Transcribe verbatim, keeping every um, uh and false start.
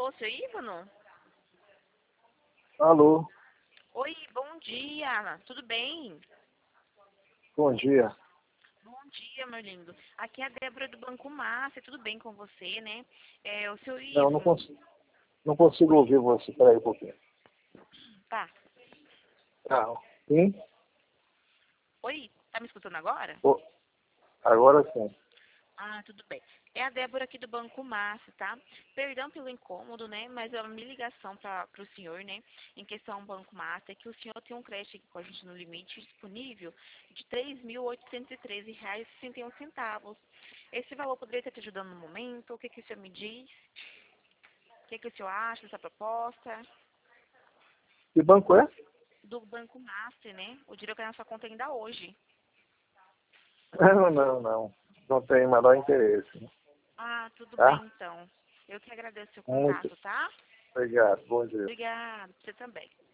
Alô, seu Ívano? Alô, Oi, bom dia. Tudo bem? bom dia. Bom dia, meu lindo. Aqui é a Débora do Banco Márcia. Tudo bem com você, né? É, o seu Não, não Ívano. consigo, não consigo ouvir você. Peraí um pouquinho. Tá. Ah, sim? Oi, tá me escutando agora? Ô, agora sim. Ah, tudo bem. É a Débora aqui do Banco Márcia, tá? Perdão pelo incômodo, né? Mas é uma minha ligação para o senhor, né? Em questão ao Banco Márcia, é que o senhor tem um crédito aqui com a gente no limite disponível de três mil oitocentos e treze reais e sessenta e um centavos. Esse valor poderia estar te ajudando no momento? O que, que o senhor me diz? O que, que o senhor acha dessa proposta? Que banco é? Do Banco Master, né? O dinheiro cai na sua conta ainda hoje. Não, não, não. Não tem o menor interesse. Ah, tudo bem Tá? então. Eu que agradeço o Muito contato, tá? obrigado. Bom dia. Obrigada, você também.